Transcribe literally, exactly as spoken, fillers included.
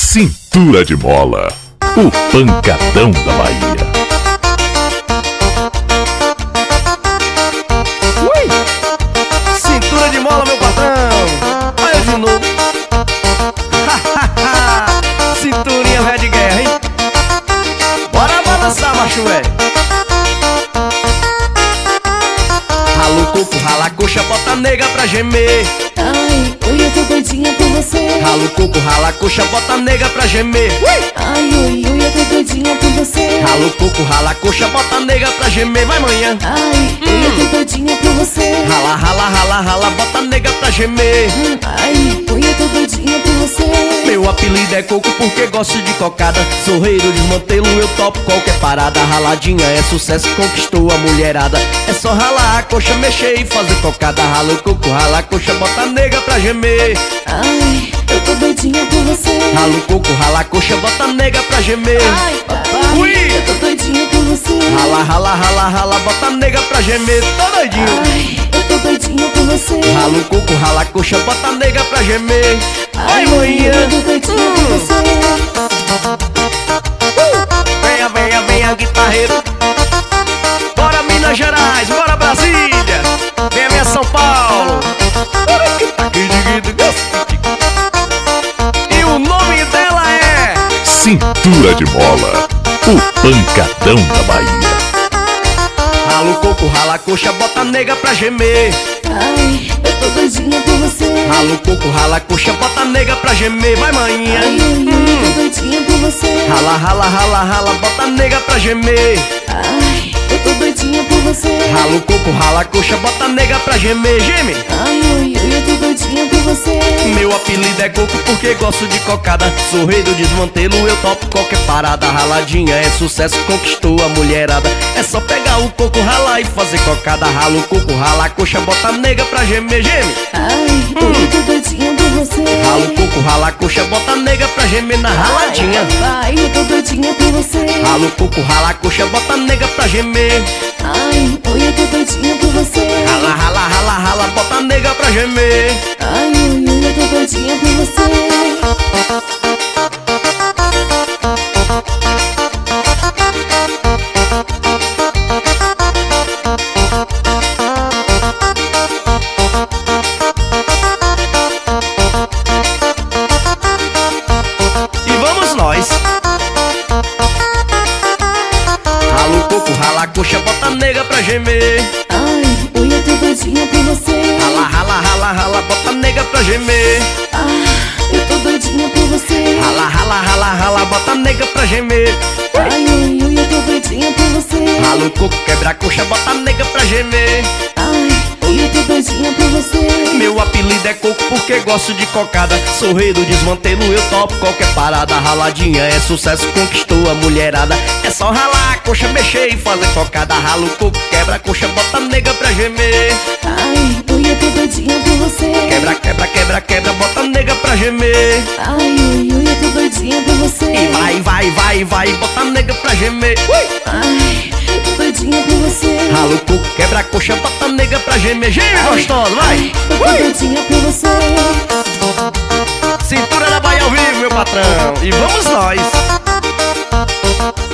Cintura de Mola, o pancadão da Bahia. Ui! Cintura de mola, meu patrão. Olha eu de novo. Cinturinha velha de guerra, hein? Bora balançar, macho velho. Rala o coco, rala a coxa, bota a nega pra gemer. Ai, oi, eu tô doidinha por você. Rala o coco, rala a coxa, bota a nega pra gemer. Ui! Ai, oi, oi, eu tô doidinha por você. Rala o coco, rala a coxa, bota a nega pra gemer. Vai, manhã. Ai, oi, eu tô doidinha por você. Rala, rala, rala, rala, bota a nega pra gemer. Ai, oi, eu tô doidinha por você. Meu apelido é coco porque gosto de cocada. Sorreiro, desmantelo, eu topo qualquer parada. Raladinha é sucesso, conquistou a mulherada. É só ralar a coxa, mexer e fazer cocada. Rala o coco, rala a coxa, bota a nega pra gemer. Ai, eu tô doidinha por você. Rala o coco, rala a coxa, bota a nega pra gemer. Ai, papai, Ui! eu tô doidinha por você. Rala, rala, rala, rala, bota a nega pra gemer. Tô doidinho. Ai, eu tô doidinha por você. Rala o coco, rala a coxa, bota a nega pra gemer. Vai, Ai, manhã. eu tô doidinha por você. Venha, venha, venha, guitarreiro. Bora Minas Gerais, bora Brasília. Venha, venha São Paulo. E o nome dela é Cintura de Mola, o pancadão da Bahia. rala o coco, rala a coxa, bota a nega pra gemer. Ai, eu tô doidinha por você. Rala o coco, rala a coxa, bota a nega pra gemer. Vai, manhã. Ai, oi, oi, eu tô doidinha por você. Rala, rala, rala, rala, bota a nega pra gemer. Ai, eu tô doidinha por você. Rala o coco, rala a coxa, bota a nega pra gemer. Geme. Ai, oi, oi, eu tô doidinha por você. Meu apelido é coco porque gosto de cocada. Sou rei do desmantelo, eu topo qualquer parada. Raladinha é sucesso, conquistou a mulherada. É só pegar o coco, ralar e fazer cocada. Rala o coco, rala a coxa, bota a nega pra gemer. Geme. Ai, oi, eu tô doidinha por você. Rala o coco, rala a coxa, bota a nega pra gemer na raladinha. Ai, eu tô doidinha por você. Rala o coco, rala a coxa, bota a nega pra gemer. Ai, oi, eu tô doidinha por você. Rala, rala, rala, rala, bota a nega pra gemer. Ai, oi, oi, eu tô doidinha por você. E vamos nós. Rala o coco, rala a coxa, bota a nega pra gemer. Ai, oi, eu tô doidinha por você. Rala, rala, rala, rala, bota a nega pra gemer. Ah, eu tô doidinha por você. Rala, rala, rala, rala, bota a nega pra gemer. Ai, oi, oi, eu tô doidinha por você. Rala o coco, quebra a coxa, bota a nega pra gemer. Ai, oi, eu tô doidinha por você. Meu apelido é coco porque gosto de cocada. Sou rei do desmantelo, eu topo qualquer parada. Raladinha é sucesso, conquistou a mulherada. É só ralar a coxa, mexer e fazer cocada. Rala o coco, quebra a coxa, bota a nega pra gemer. Ai, oi, eu tô doidinha por você. Quebra, quebra, quebra, quebra, bota a nega pra gemer. Ai, oi, oi, eu tô doidinha por você. E vai, vai, vai, vai, bota a nega pra gemer. Ui! Ai, eu tô doidinha por você. Rala o coco, quebra a coxa, bota a nega pra gemer. Geme, gostosa, vai! Ai, eu tô doidinha por você. Cintura da Bahia ao vivo, meu patrão. E vamos nós.